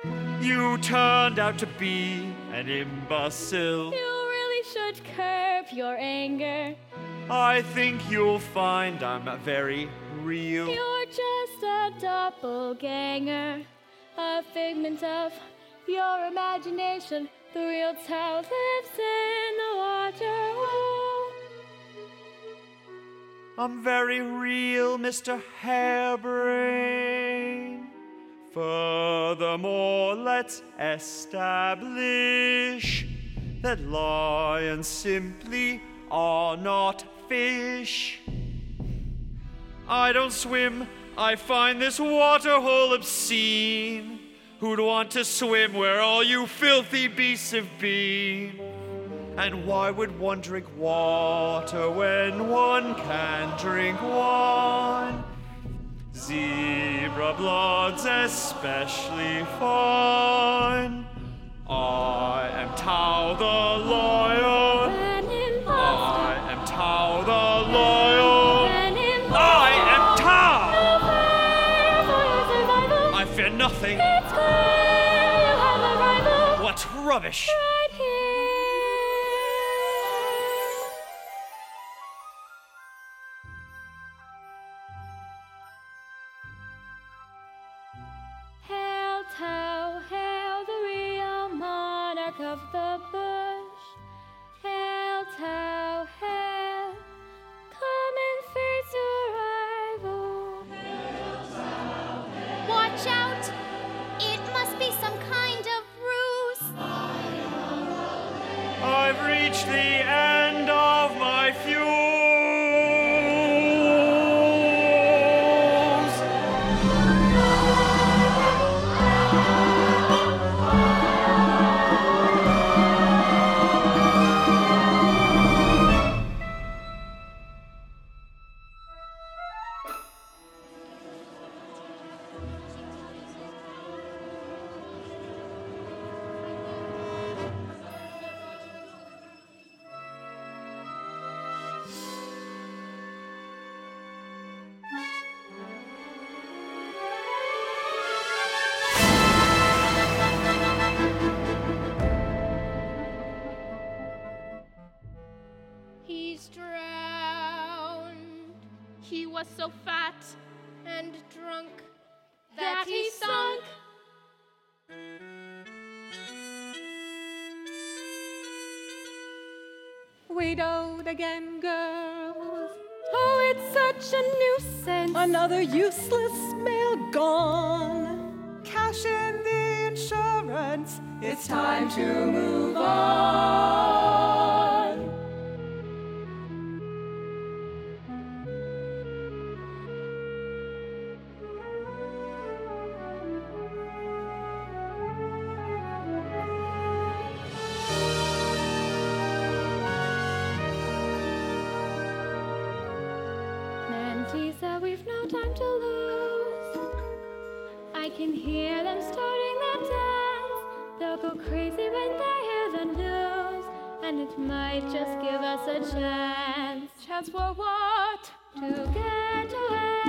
You turned out to be an imbecile. You really should curb your anger. I think you'll find I'm very real. You're just a doppelganger, a figment of your imagination. The real Tao lives in the water. I'm very real, Mr. Harebrain. Furthermore, let's establish that lions simply are not fish. I don't swim. I find this waterhole obscene. Who'd want to swim where all you filthy beasts have been? And why would one drink water when one can drink wine? Zebra blood's especially fine. I am Tao the lion. I am Tao the lion. I am Tao. I fear nothing. It's clear you have a rival. What rubbish! Right here. Hail Tao, hail the real monarch of the bush. Hail Tao, hail, come and face your rival. Watch out! It must be some kind of ruse. I've reached the end of my fuels. He's drowned. He was so fat and drunk that he sunk. Widowed again, girls. Oh, it's such a nuisance. Another useless male gone. Cash in the insurance. It's time to move on. Lisa, we've no time to lose. I can hear them starting their dance. They'll go crazy when they hear the news, and it might just give us a chance. Chance for what? To get away.